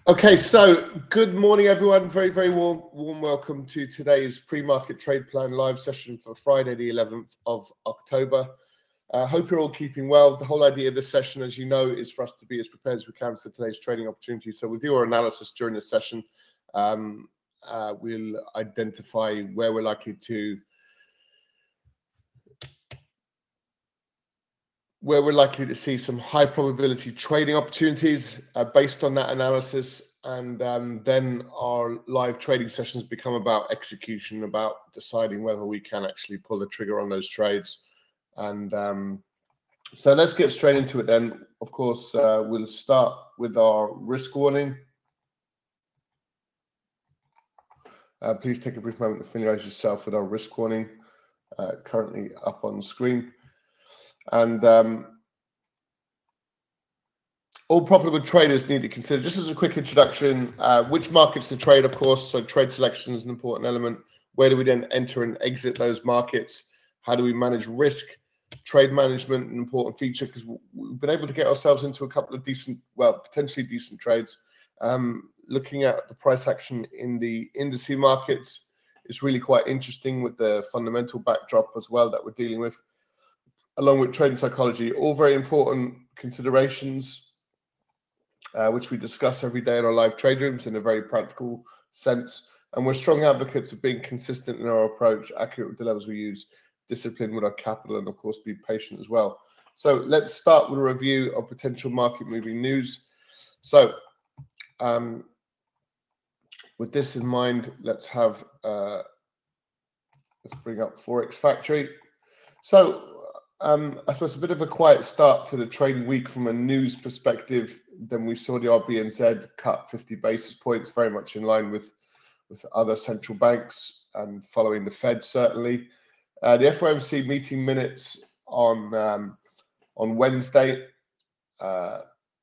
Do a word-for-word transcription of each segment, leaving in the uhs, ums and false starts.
Okay, so good morning, everyone. Very, very warm, warm welcome to today's pre-market trade plan live session for Friday, the eleventh of October. I uh, hope you're all keeping well. The whole idea of this session, as you know, is for us to be as prepared as we can for today's trading opportunity. So we'll do our analysis during the session. Um, uh, we'll identify where we're likely to where we're likely to see some high probability trading opportunities uh, based on that analysis. And um, then our live trading sessions become about execution, about deciding whether we can actually pull the trigger on those trades. And um, so let's get straight into it then. Of course, uh, we'll start with our risk warning. Uh, please take a brief moment to familiarize yourself with our risk warning, uh, currently up on the screen. And um, all profitable traders need to consider, just as a quick introduction, uh, which markets to trade, of course. So trade selection is an important element. Where do we then enter and exit those markets? How do we manage risk? Trade management, an important feature, because we've been able to get ourselves into a couple of decent, well, potentially decent trades. Um, looking at the price action in the indice markets is really quite interesting with the fundamental backdrop as well that we're dealing with, along with trading psychology, all very important considerations, uh, which we discuss every day in our live trade rooms in a very practical sense. And we're strong advocates of being consistent in our approach, accurate with the levels we use, disciplined with our capital, and of course, be patient as well. So let's start with a review of potential market moving news. So um, with this in mind, let's have, uh, let's bring up Forex Factory. So Um, I suppose a bit of a quiet start to the trading week from a news perspective. Then we saw the R B N Z cut fifty basis points, very much in line with, with other central banks and following the Fed, certainly. Uh, the F O M C meeting minutes on um, on Wednesday uh,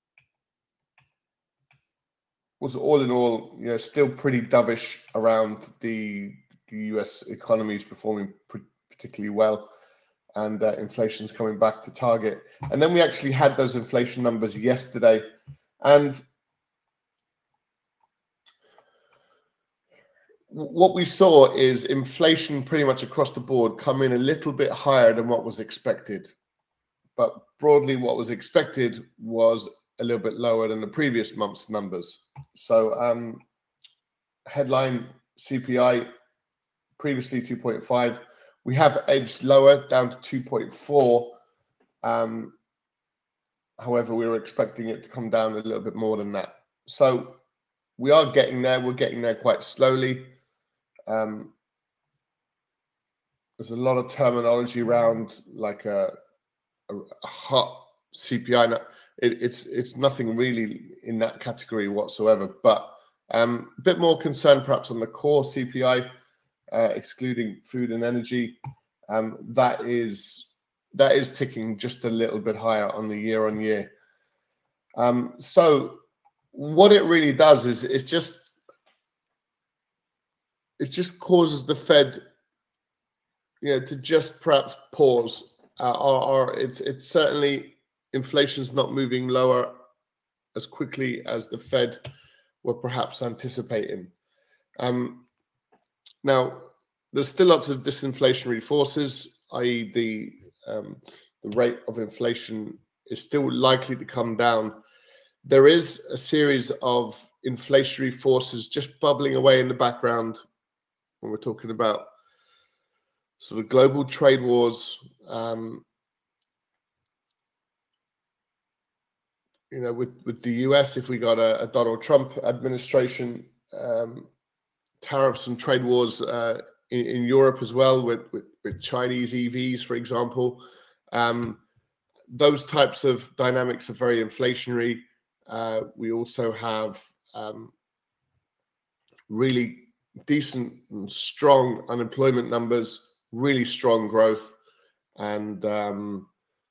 was all in all, you know, still pretty dovish around the, the U S economy is performing particularly well. And uh, inflation's coming back to target. And then we actually had those inflation numbers yesterday. And what we saw is inflation pretty much across the board come in a little bit higher than what was expected. But broadly, what was expected was a little bit lower than the previous month's numbers. So um, headline C P I, previously two point five. We have edged lower down to two point four. Um, however, we were expecting it to come down a little bit more than that. So we are getting there. We're getting there quite slowly. Um, there's a lot of terminology around like a, a, a hot C P I. It, it's it's nothing really in that category whatsoever, but um, a bit more concern perhaps on the core C P I. Uh, excluding food and energy, um, that is that is ticking just a little bit higher on the year on year. Um, so what it really does is it just it just causes the Fed, you know, to just perhaps pause, uh, or, or it's it's certainly inflation's not moving lower as quickly as the Fed were perhaps anticipating. Um, Now, there's still lots of disinflationary forces, that is the, um, the rate of inflation is still likely to come down. There is a series of inflationary forces just bubbling away in the background when we're talking about sort of global trade wars. Um, you know, with, with the U S, if we got a, a Donald Trump administration, um, tariffs and trade wars uh, in, in Europe as well, with, with, with Chinese E Vs, for example. Um, those types of dynamics are very inflationary. Uh, we also have um, really decent and strong unemployment numbers, really strong growth, and um,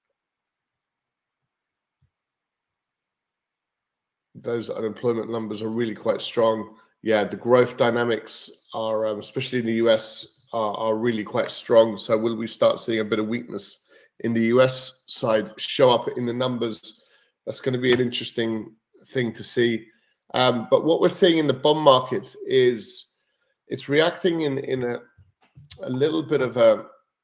those unemployment numbers are really quite strong. Yeah, the growth dynamics are, um, especially in the U S, are, are really quite strong. So will we start seeing a bit of weakness in the U S side show up in the numbers? That's going to be an interesting thing to see. Um, but what we're seeing in the bond markets is it's reacting in, in a, a little bit of a,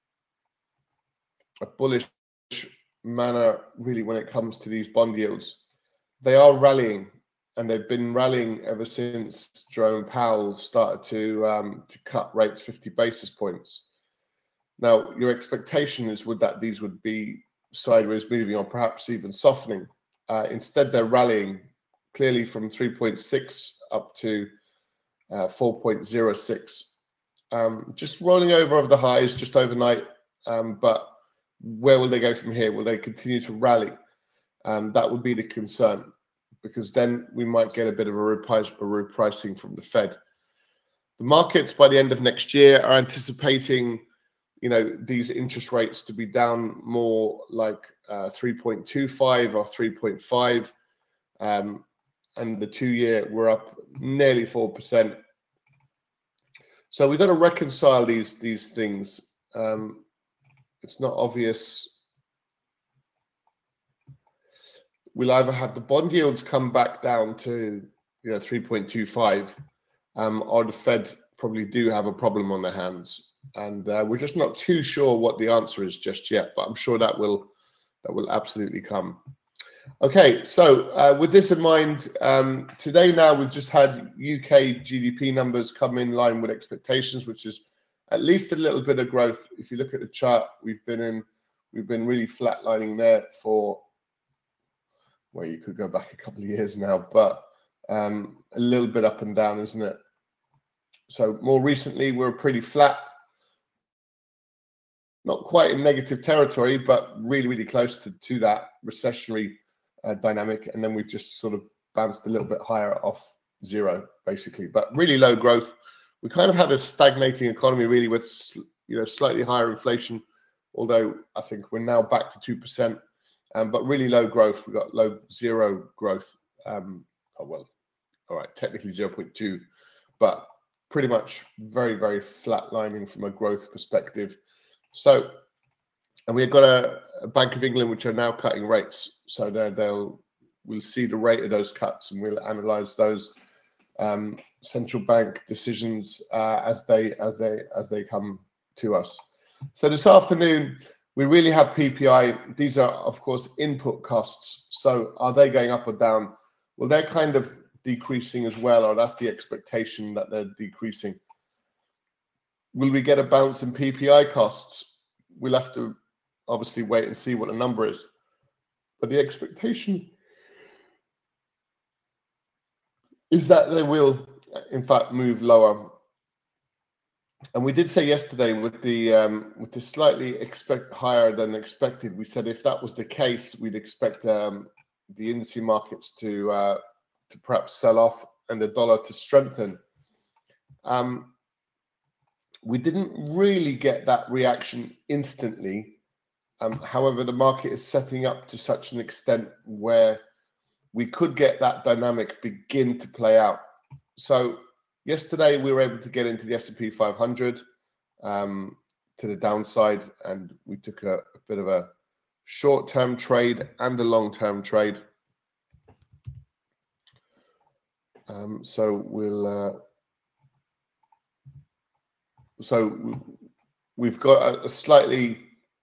a bullish manner, really, when it comes to these bond yields. They are rallying, and they've been rallying ever since Jerome Powell started to um, to cut rates fifty basis points. Now, your expectation is would that these would be sideways moving or perhaps even softening. Uh, instead, they're rallying clearly from three point six up to uh, four point zero six. Um, just rolling over over the highs just overnight, um, but where will they go from here? Will they continue to rally? Um, that would be the concern, because then we might get a bit of a, reprice, a repricing from the Fed. The markets by the end of next year are anticipating, you know, these interest rates to be down more like uh, three point two five or three point five, um, and the two-year we're up nearly four percent. So we've got to reconcile these these things. Um, it's not obvious. We'll either have the bond yields come back down to, you know, three point two five, um, or the Fed probably do have a problem on their hands, and uh, we're just not too sure what the answer is just yet. But I'm sure that will that will absolutely come. Okay, so uh, with this in mind, um, today now we've just had U K G D P numbers come in line with expectations, which is at least a little bit of growth. If you look at the chart, we've been in we've been really flatlining there for, well, you could go back a couple of years now, but um, a little bit up and down, isn't it? So more recently, we're pretty flat, not quite in negative territory, but really, really close to, to that recessionary uh, dynamic. And then we've just sort of bounced a little bit higher off zero, basically, but really low growth. We kind of have a stagnating economy, really, with, you know, slightly higher inflation, although I think we're now back to two percent. Um, but really low growth. We've got low zero growth. Um, oh, well, all right, technically zero point two, but pretty much very, very flat lining from a growth perspective. So, and we've got a, a Bank of England, which are now cutting rates. So they'll, we'll see the rate of those cuts, and we'll analyze those um, central bank decisions uh, as they as they as they come to us. So this afternoon, we really have P P I. These are, of course, input costs. So are they going up or down? Well, they're kind of decreasing as well, or that's the expectation that they're decreasing. Will we get a bounce in P P I costs? We'll have to obviously wait and see what the number is. But the expectation is that they will, in fact, move lower. And we did say yesterday with the um, with the slightly expect higher than expected, we said if that was the case, we'd expect um, the indice markets to uh, to perhaps sell off and the dollar to strengthen. Um, we didn't really get that reaction instantly. Um, however, the market is setting up to such an extent where we could get that dynamic begin to play out. So yesterday, we were able to get into the S and P five hundred um, to the downside, and we took a, a bit of a short-term trade and a long-term trade. Um, so we'll, uh, so we've got a, a slightly,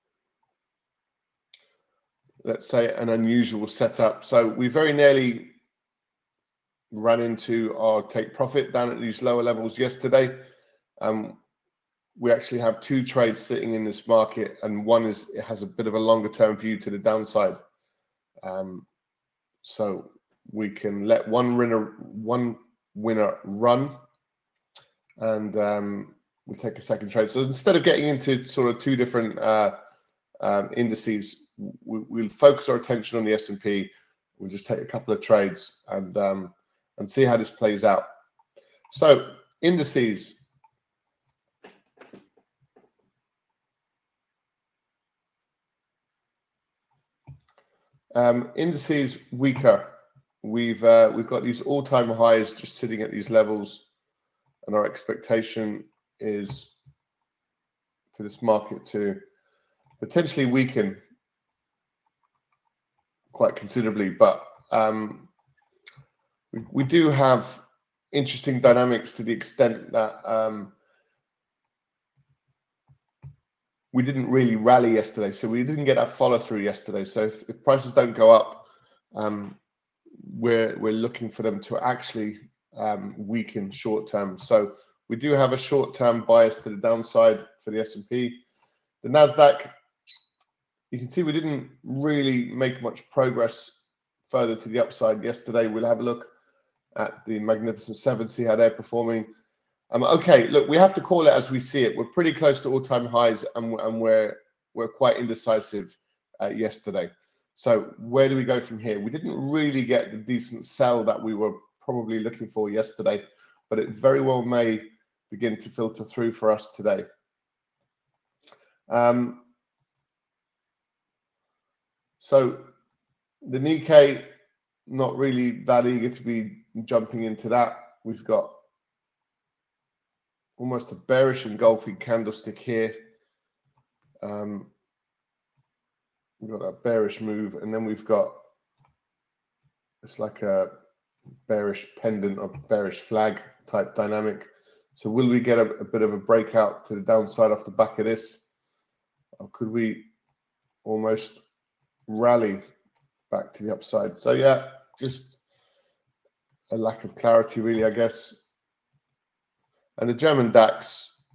let's say, an unusual setup. So we very nearly ran into our take profit down at these lower levels yesterday. Um, we actually have two trades sitting in this market, and one is it has a bit of a longer term view to the downside. Um, so we can let one winner one winner run, and um, we'll take a second trade. So instead of getting into sort of two different uh, um, indices, we, we'll focus our attention on the S and P. We'll just take a couple of trades and um, and see how this plays out. So indices. Um, indices weaker. We've uh, we've got these all-time highs just sitting at these levels, and our expectation is for this market to potentially weaken quite considerably. But um, we, we do have interesting dynamics to the extent that um, we didn't really rally yesterday. So we didn't get that follow through yesterday. So if, if prices don't go up, um, we're, we're looking for them to actually um, weaken short term. So we do have a short term bias to the downside for the S and P. The NASDAQ, you can see we didn't really make much progress further to the upside yesterday. We'll have a look at the Magnificent Seven, see how they're performing. Um, okay, look, we have to call it as we see it. We're pretty close to all-time highs, and, and we're we're quite indecisive uh, yesterday. So where do we go from here? We didn't really get the decent sell that we were probably looking for yesterday, but it very well may begin to filter through for us today. Um, so the Nikkei, not really that eager to be jumping into that. We've got almost a bearish engulfing candlestick here. Um, we've got a bearish move, and then we've got, it's like a bearish pendant or bearish flag type dynamic. So will we get a, a bit of a breakout to the downside off the back of this? Or could we almost rally back to the upside? So yeah, just a lack of clarity really, I guess. And the German DAX,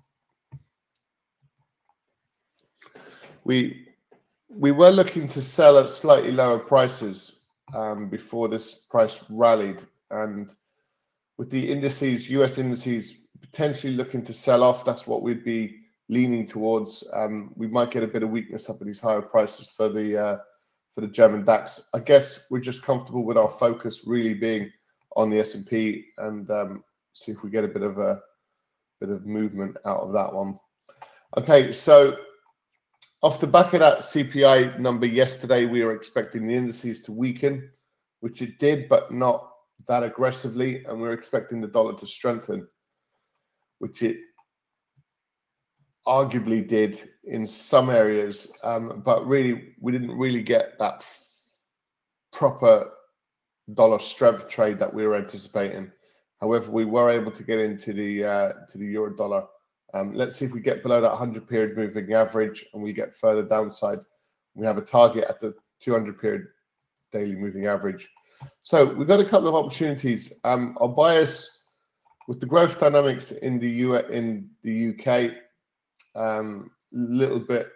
we we were looking to sell at slightly lower prices um, before this price rallied, and with the indices, U S indices potentially looking to sell off, that's what we'd be leaning towards. Um, we might get a bit of weakness up at these higher prices for the uh, for the German DAX. I guess we're just comfortable with our focus really being on the S and P, and um, see if we get a bit of a bit of movement out of that one. Okay, so off the back of that C P I number yesterday, we were expecting the indices to weaken, which it did, but not that aggressively, and we we're expecting the dollar to strengthen, which it arguably did in some areas, um, but really we didn't really get that proper dollar strength trade that we were anticipating. However, we were able to get into the uh, to the euro dollar. Um, let's see if we get below that one hundred period moving average and we get further downside. We have a target at the two hundred period daily moving average. So we've got a couple of opportunities. Um, our bias with the growth dynamics in the U in the U K, a um, little bit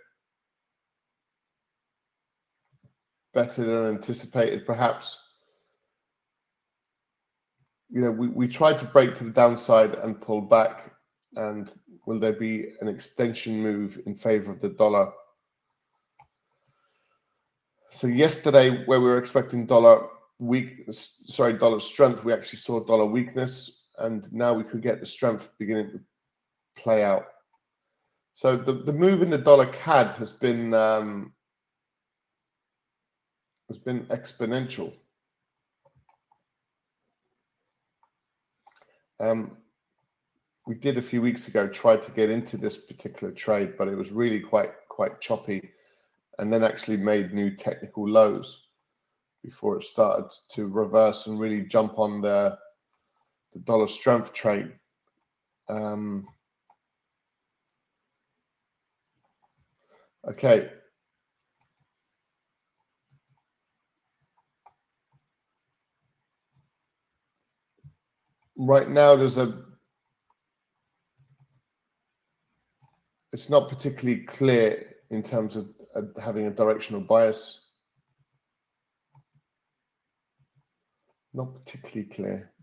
better than anticipated, perhaps. You know, we, we tried to break to the downside and pull back. And will there be an extension move in favor of the dollar? So yesterday, where we were expecting dollar weak, sorry, dollar strength, we actually saw dollar weakness, and now we could get the strength beginning to play out. So the, the move in the dollar C A D has been um, has been exponential. Um, we did a few weeks ago try to get into this particular trade, but it was really quite quite choppy, and then actually made new technical lows before it started to reverse and really jump on the, the dollar strength trade. Um, okay. Right now, there's a, it's not particularly clear in terms of uh, having a directional bias. Not particularly clear.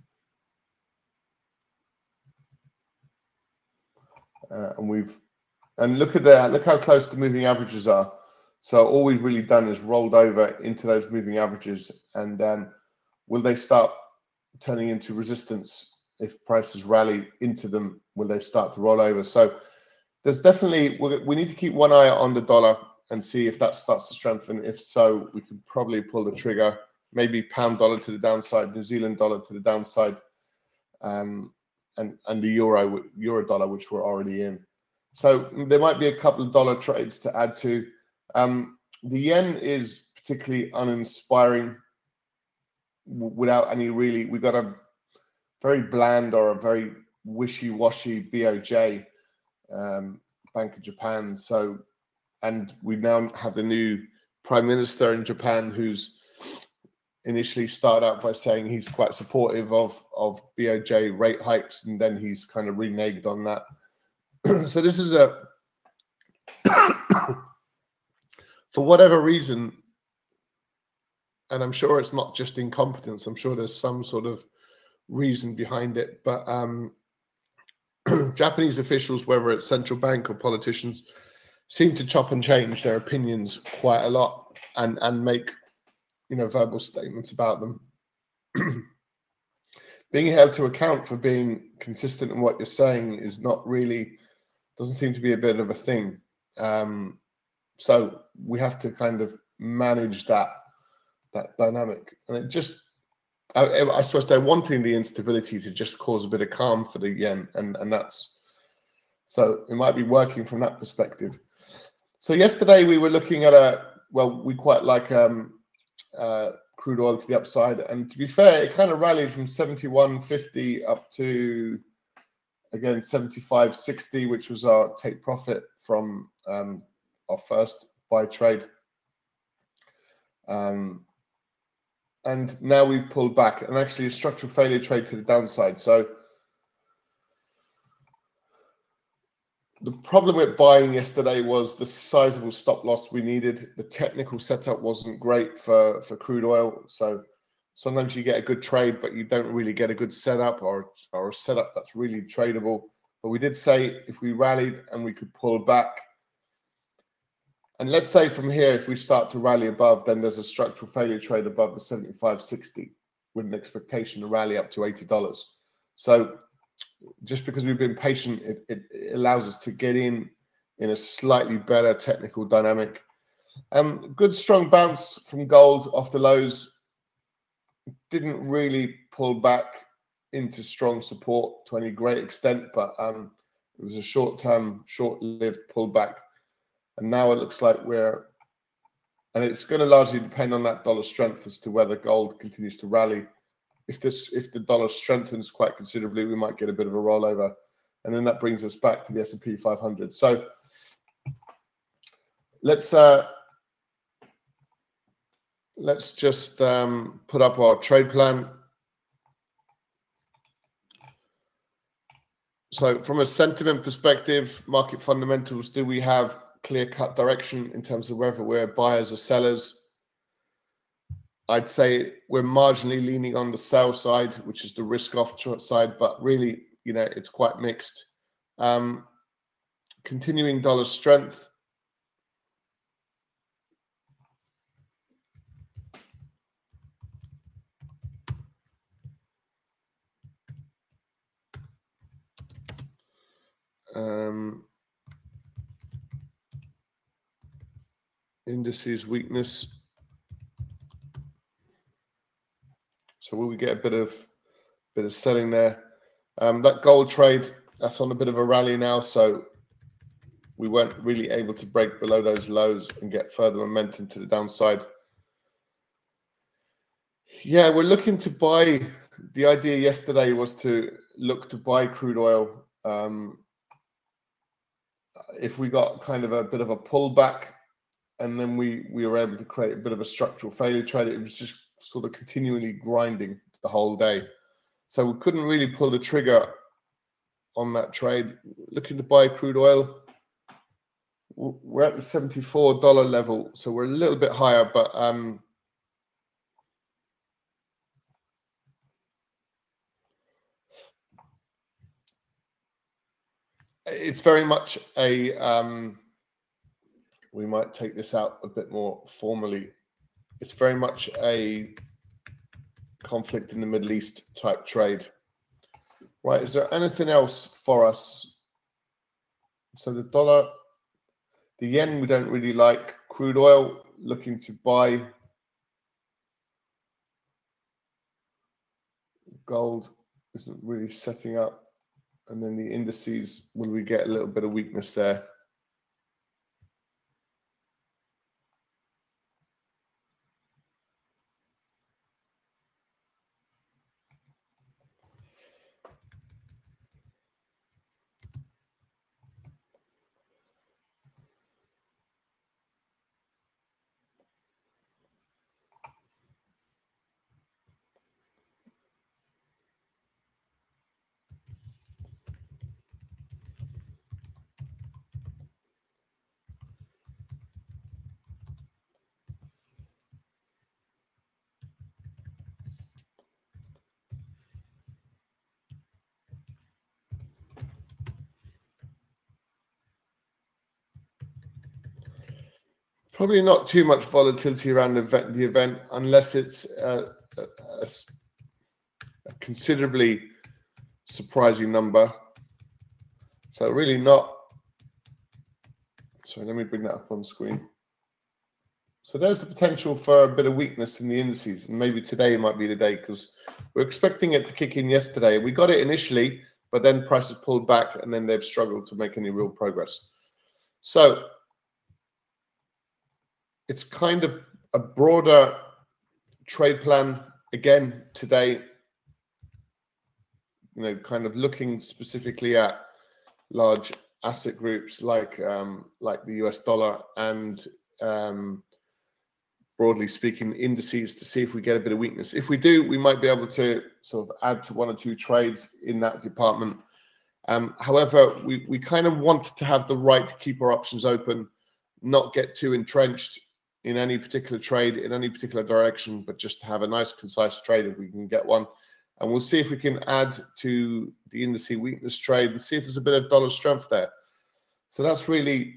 Uh, and we've, and look at that, look how close the moving averages are. So all we've really done is rolled over into those moving averages, and um, will they start turning into resistance if prices rally into them? Will they start to roll over? So there's definitely, we need to keep one eye on the dollar and see if that starts to strengthen. If so, we could probably pull the trigger, maybe pound dollar to the downside, New Zealand dollar to the downside, um, and, and the euro, euro dollar, which we're already in. So there might be a couple of dollar trades to add to. Um, the yen is particularly uninspiring. w- without any really, we got a very bland or a very wishy-washy B O J, um, Bank of Japan. So, and we now have the new prime minister in Japan, who's initially started out by saying he's quite supportive of of B O J rate hikes, and then he's kind of reneged on that. So this is a, for whatever reason, and I'm sure it's not just incompetence, I'm sure there's some sort of reason behind it, but um, Japanese officials, whether it's central bank or politicians, seem to chop and change their opinions quite a lot and, and make, you know, verbal statements about them. Being held to account for being consistent in what you're saying is not really, doesn't seem to be a bit of a thing. Um, so we have to kind of manage that that dynamic. And it just, I, I suppose they're wanting the instability to just cause a bit of calm for the yen. And, and that's, so it might be working from that perspective. So yesterday we were looking at a, well, we quite like um, uh, crude oil to the upside. And to be fair, it kind of rallied from seventy-one fifty up to, again, seventy-five sixty, which was our take profit from um, our first buy trade. Um, and now we've pulled back, and actually a structural failure trade to the downside. So the problem with buying yesterday was the sizable stop loss we needed. The technical setup wasn't great for, for crude oil. So sometimes you get a good trade, but you don't really get a good setup or, or a setup that's really tradable. But we did say if we rallied and we could pull back, and let's say from here, if we start to rally above, then there's a structural failure trade above the seventy-five sixty with an expectation to rally up to eighty dollars. So just because we've been patient, it, it, it allows us to get in in a slightly better technical dynamic. Um, good strong bounce from gold off the lows. Didn't really pull back into strong support to any great extent, but um, it was a short-term, short-lived pullback. And now it looks like we're, and it's going to largely depend on that dollar strength as to whether gold continues to rally. If this, if the dollar strengthens quite considerably, we might get a bit of a rollover, and then that brings us back to the S and P five hundred. So let's uh, let's just um, put up our trade plan. So from a sentiment perspective, market fundamentals, do we have clear-cut direction in terms of whether we're buyers or sellers? I'd say we're marginally leaning on the sell side, which is the risk-off side, but really, you know, it's quite mixed. Um, continuing dollar strength. Um, indices weakness. So will we get a bit of bit of selling there? Um, that gold trade, that's on a bit of a rally now, so we weren't really able to break below those lows and get further momentum to the downside. Yeah, we're looking to buy. The idea yesterday was to look to buy crude oil. Um, if we got kind of a bit of a pullback, and then we we were able to create a bit of a structural failure trade, it was just sort of continually grinding the whole day. So we couldn't really pull the trigger on that trade. Looking to buy crude oil. We're at the seventy-four dollar level, so we're a little bit higher, but um, it's very much a, um, we might take this out a bit more formally. It's very much a conflict in the Middle East type trade. Right, is there anything else for us? So the dollar, the yen we don't really like. Crude oil, looking to buy. Gold isn't really setting up. And then the indices, will we get a little bit of weakness there? Probably not too much volatility around the event, the event unless it's a, a, a considerably surprising number. So really not. Sorry, let me bring that up on screen. So there's the potential for a bit of weakness in the indices, and maybe today might be the day because we're expecting it to kick in yesterday. We got it initially, but then prices pulled back, and then they've struggled to make any real progress. So it's kind of a broader trade plan again today. You know, kind of looking specifically at large asset groups like um, like the U S dollar and um, broadly speaking indices to see if we get a bit of weakness. If we do, we might be able to sort of add to one or two trades in that department. Um, however, we, we kind of want to have the right to keep our options open, not get too entrenched in any particular trade, in any particular direction, but just have a nice, concise trade if we can get one. And we'll see if we can add to the indice weakness trade and see if there's a bit of dollar strength there. So that's really,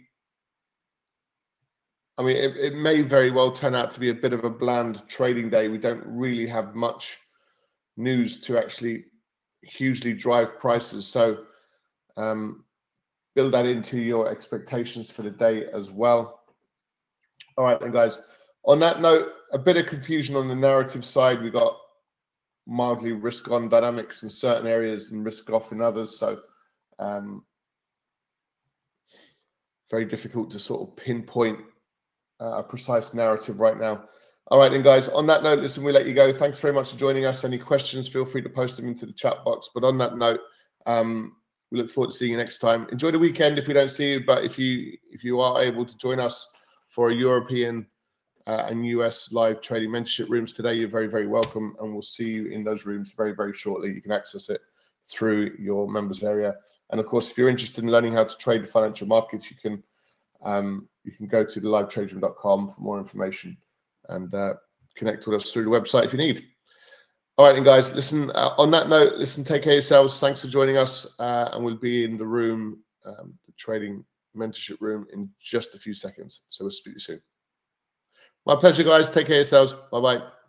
I mean, it, it may very well turn out to be a bit of a bland trading day. We don't really have much news to actually hugely drive prices. So um, build that into your expectations for the day as well. All right, then, guys. On that note, a bit of confusion on the narrative side. We got mildly risk-on dynamics in certain areas and risk-off in others. So um, very difficult to sort of pinpoint uh, a precise narrative right now. All right, then, guys. On that note, listen, we'll let you go. Thanks very much for joining us. Any questions, feel free to post them into the chat box. But on that note, um, we look forward to seeing you next time. Enjoy the weekend if we don't see you. But if you if you are able to join us for a European uh, and U S live trading mentorship rooms today, you're very, very welcome. And we'll see you in those rooms very, very shortly. You can access it through your members area. And of course, if you're interested in learning how to trade the financial markets, you can um, you can go to the live trade room dot com for more information and uh, connect with us through the website if you need. All right, and guys, listen, uh, on that note, listen, take care of yourselves. Thanks for joining us. Uh, and we'll be in the room, um, the trading mentorship room, in just a few seconds. So we'll speak to you soon. My pleasure, guys. Take care of yourselves. Bye-bye.